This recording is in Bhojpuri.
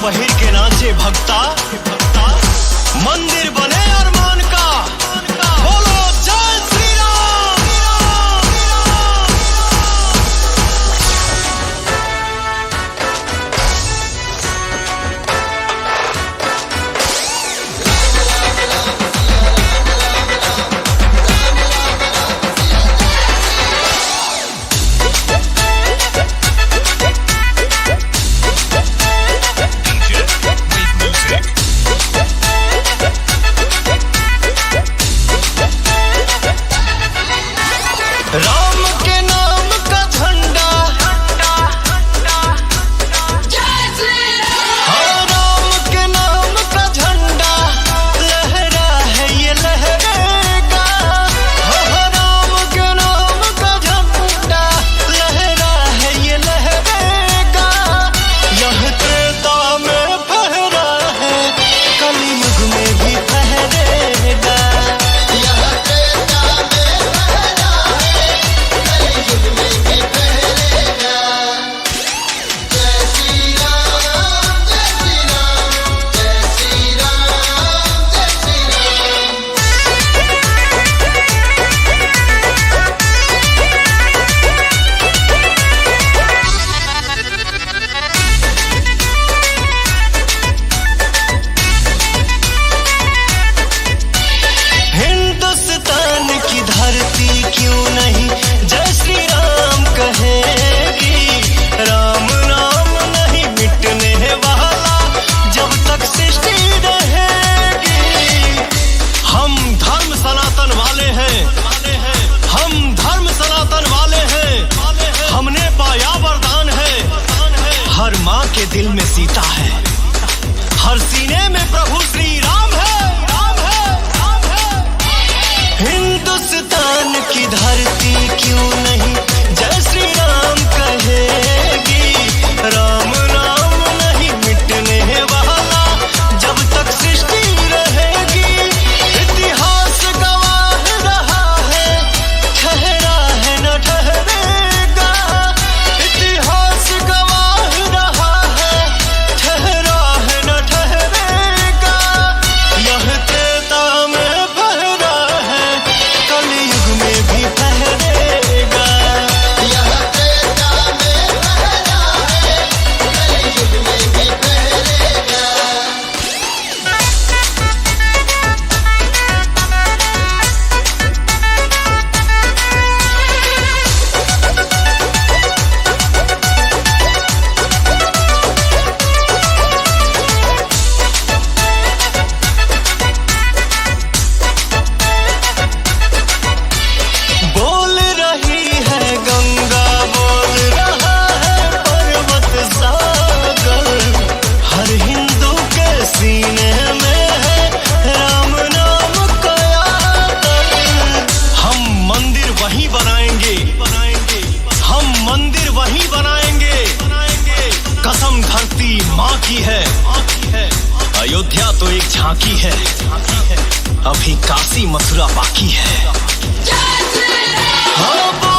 पहिर के नाचे भक्ता, मंदिर बने अरमान का। बोलो जय श्री राम। राम के नाम का झंडा, हाँ राम के नाम का झंडा लहरा है ये लहरेगा। हाँ राम के नाम का झंडा लहरा है ये लहरेगा। यह त्रेता में फहरा है, कलयुग में भी फहरेगा। हिंदुस्तान की धरती क्यों नहीं जय श्री राम कहेगी। राम नाम नहीं मिटने वाला जब तक सृष्टि रहेगी। हम धर्म सनातन वाले हैं, हम धर्म सनातन वाले हैं। हमने पाया वरदान है, हर माँ के दिल में सीता है, हर सीने में प्रभु श्री राम है। हिंदुस्तान की धरती क्यों नहीं जय श्री राम कहेगी। राम नाम नहीं मिटने वाला जब तक सृष्टि रहेगी। इतिहास गवाह रहा है, ठहरा है न ठहरेगा। इतिहास गवाह रहा है, ठहरा है न ठहरेगा। यह त्रेता में फहरा है, कलयुग में भी फहरेगा। यह त्रेता में फहरा है, कलयुग में भी फहरेगा। बोल रही है गंगा, बोल रहा है पर्वत सागर। हर हिंदू के सीने में है राम नाम का आदर। हम मंदिर वहीं बनाएंगे, हम मंदिर वहीं बनाएंगे। कसम धरती माँ की है, अयोध्या तो एक झांकी है, अभी काशी मथुरा बाकी है। हाँ